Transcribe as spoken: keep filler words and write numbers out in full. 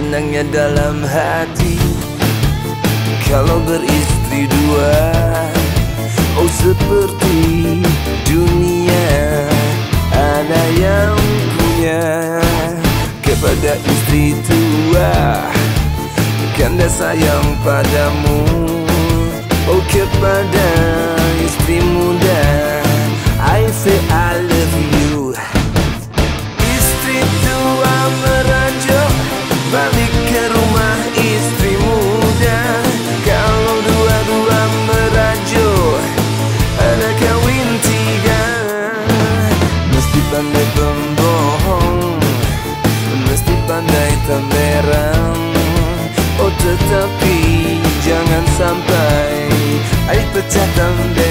senangnya dalam hati kalau beristri dua. Oh seperti dunia ada yang punya kepada istri tua, kanda sayang padamu. Oh kepada istri muda I say I love you. Istri tua merajuk balik ke rumah istri muda. Kalau dua-dua merajuk ada kawin tiga. Mesti pandai pembohong, mesti pandai temberang. Oh tetapi jangan sampai ai pecah tanda.